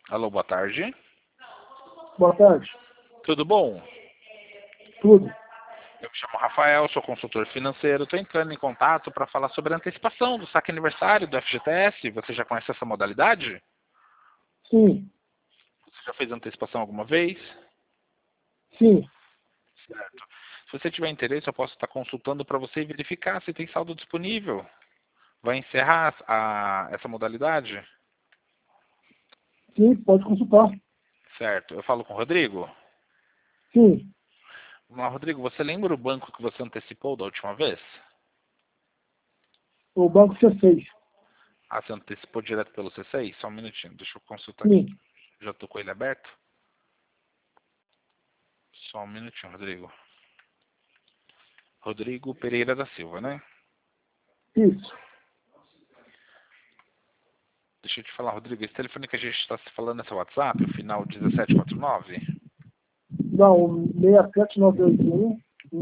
Alô, boa tarde. Boa tarde. Tudo bom? Tudo. Eu me chamo Rafael, sou consultor financeiro. Estou entrando em contato para falar sobre a antecipação do saque aniversário do FGTS. Você já conhece essa modalidade? Sim. Você já fez antecipação alguma vez? Sim. Certo. Se você tiver interesse, eu posso estar consultando para você e verificar se tem saldo disponível. Vai encerrar essa modalidade? Sim, pode consultar. Certo. Eu falo com o Rodrigo? Sim. Vamos lá, Rodrigo, você lembra o banco que você antecipou da última vez? O Banco C6. Ah, você antecipou direto pelo C6? Só um minutinho, deixa eu consultar aqui. Sim. Já estou com ele aberto? Só um minutinho, Rodrigo. Rodrigo Pereira da Silva, né? Isso. Deixa eu te falar, Rodrigo, esse telefone que a gente está se falando é seu WhatsApp, o final 1749? Não, 67981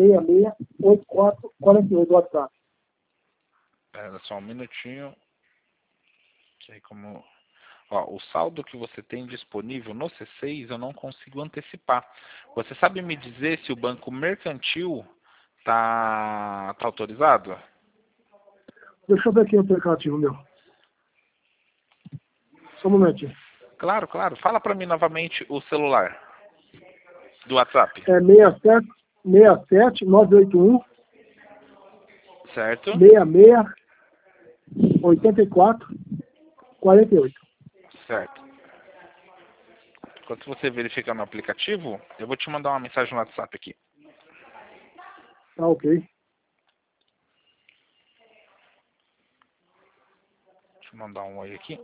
668448 WhatsApp. Pera só um minutinho. Que aí como... Ó, o saldo que você tem disponível no C6 eu não consigo antecipar. Você sabe me dizer se o banco mercantil tá autorizado? Deixa eu ver aqui no aplicativo meu. Só um momentinho. Claro, claro. Fala para mim novamente o celular do WhatsApp. É 67981 Certo? 668448. Certo. Enquanto você verifica no aplicativo, eu vou te mandar uma mensagem no WhatsApp aqui. Tá ok. Deixa eu mandar um oi aqui.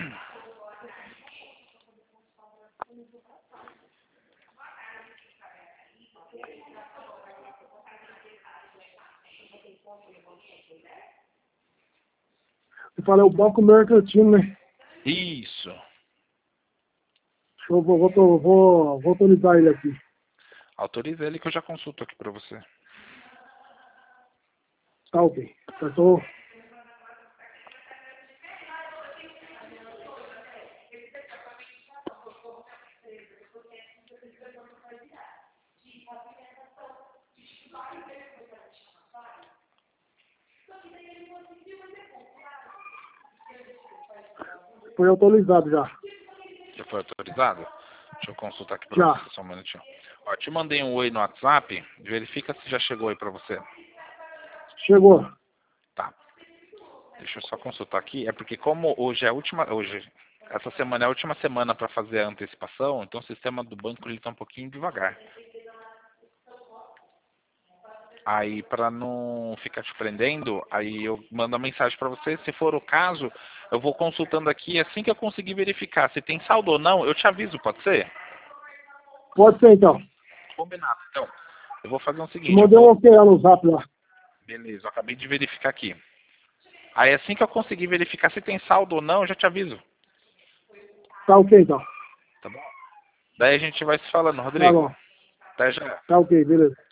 Eu falei o Banco Mercantil, né? Isso. Deixa eu vou autorizar ele aqui. Autoriza ele que eu já consulto aqui para você. Tá ok. Eu tô... Foi autorizado já. Já foi autorizado? Deixa eu consultar aqui para Já. você, só um minutinho. Ó, te mandei um oi no WhatsApp. Verifica se já chegou aí para você. Chegou. Tá. Deixa eu só consultar aqui. É porque como hoje é a última... Essa semana é a última semana para fazer a antecipação, então o sistema do banco ele tá um pouquinho devagar. Aí, para não ficar te prendendo, aí eu mando a mensagem para você. Se for o caso, eu vou consultando aqui. Assim que eu conseguir verificar se tem saldo ou não, eu te aviso, pode ser? Pode ser então. Combinado. Então, eu vou fazer o Te seguinte. mandei um ok lá no zap lá. Beleza, eu acabei de verificar aqui. Aí, assim que eu conseguir verificar se tem saldo ou não, eu já te aviso. Tá ok então. Tá bom? Daí a gente vai se falando, Tá Rodrigo. bom. Até já. Tá ok, beleza.